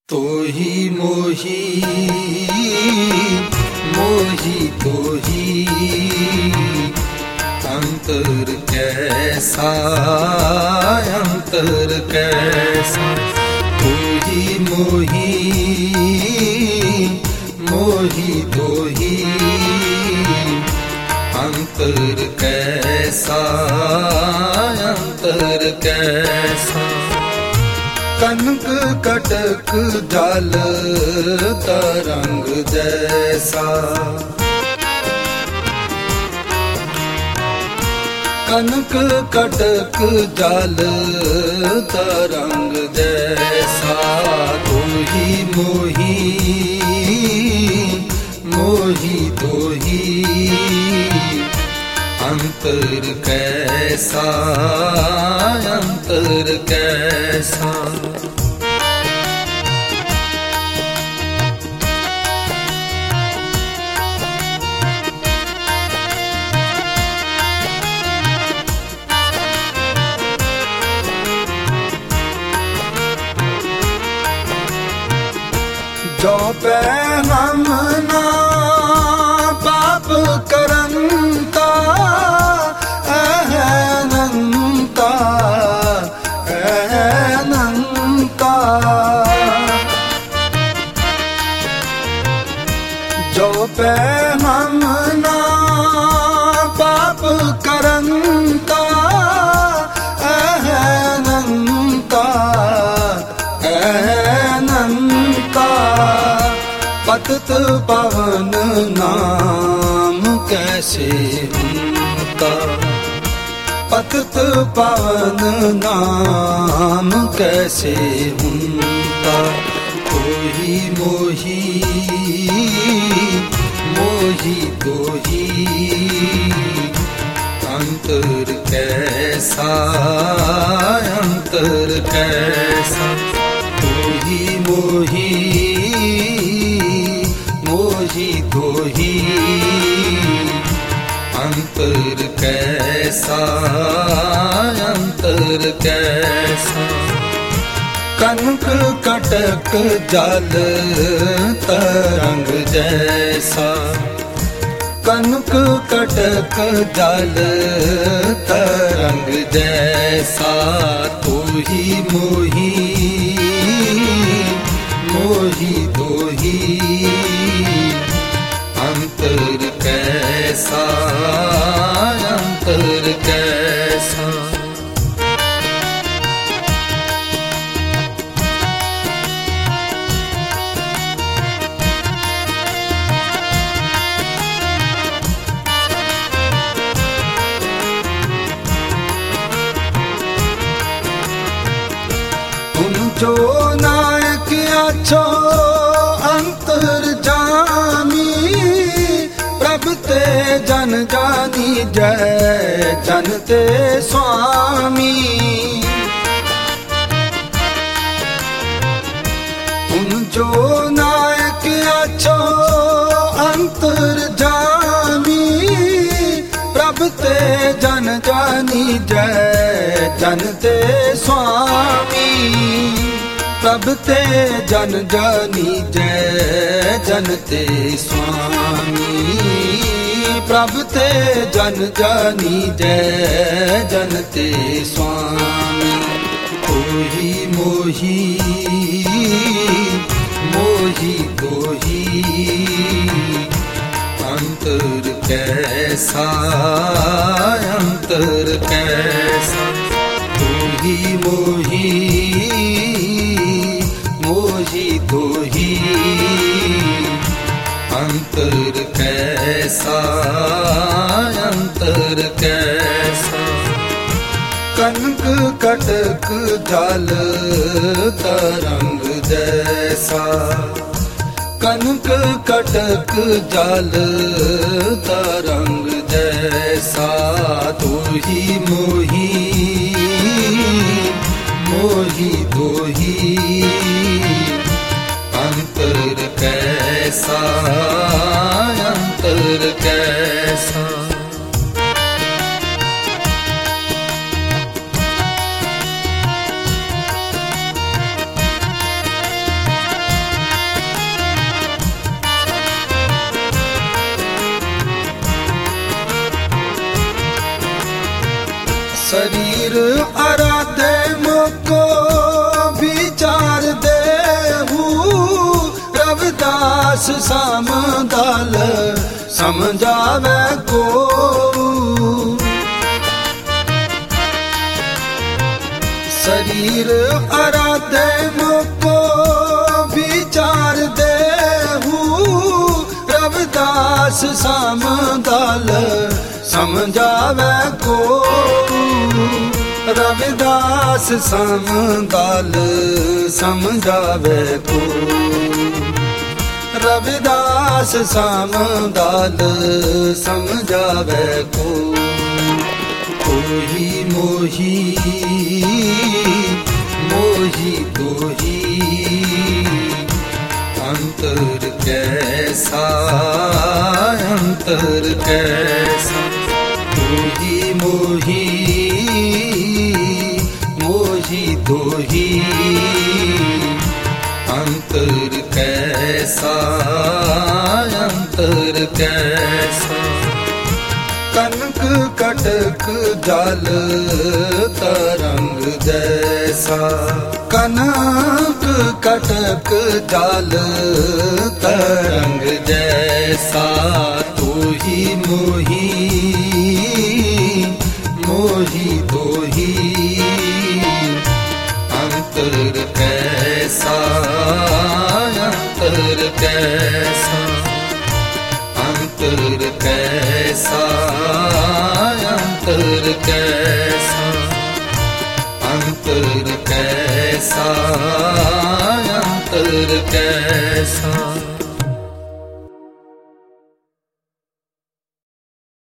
तो ही मोही मोही तो ही अंतर कैसा अंतर कैसा। तो ही मोही मोही तो ही अंतर कैसा अंतर कैसा। कनक कटक जल तरंग जैसा। कनक कटक जल तरंग जैसा। तो ही मोही मोही तो ही अंतर कैसा अंतर कैसा। जो पैगम्बरा पाप करंता अनंता अनंता। जो पैगम्बरा पाप करंता अनंता अनंता। पतित पावन नाम कैसे उनका। पतित पावन नाम कैसे उनका। तो ही मोही मोही तो ही अंतर कैसा अंतर कैसा। तो ही मोही मोही तो ही अंतर कैसा अंतर कैसा। कनक कटक जल तरंग जैसा। कनक कटक जल तरंग जैसा। तो ही मोही मोही तो ही अंतर कैसा अंतर कैसा। तुम जो नायक अच्छो अंतर जानी। प्रभ ते जन जानी जय जन ते स्वामी। तुम जो नायक अच्छो अंतर जानी। प्रभ ते जन जानी जय जन ते स्वामी। प्रभ ते जन जानी जय जन ते स्वामी। प्रभ ते जन जानी जय जन ते स्वामी। तो ही मोही मोही तो ही अंतर कैसा अंतर कैसा। तो ही मोही मोही तो ही अंतर कैसा अंतर कैसा। कनक कटक जल तरंग जैसा। कनक कटक जल तरंग जैसा। तो ही मोही मोही तो ही अंतर कैसा अंतर कैसा। रविदास समदाल समझावे को। शरीर आराधे मोको विचार देहू, रविदास समदाल समझावे को। रविदास समदाल समझावे को। रविदास समदाल समझावे को। कोही मोही मोही तोही, अंतर कैसा अंतर कैसा। तोही मोही मोही तोही, अंतर कैसा अंतर कैसा। कनक कटक जाल तरंग जैसा। कनक कटक जाल तरंग जैसा। तू ही मोही मोही तोही, अंतर कैसा अंतर कैसा। अंतर कैसा अंतर कैसा। अंतर कैसा अंतर कैसा।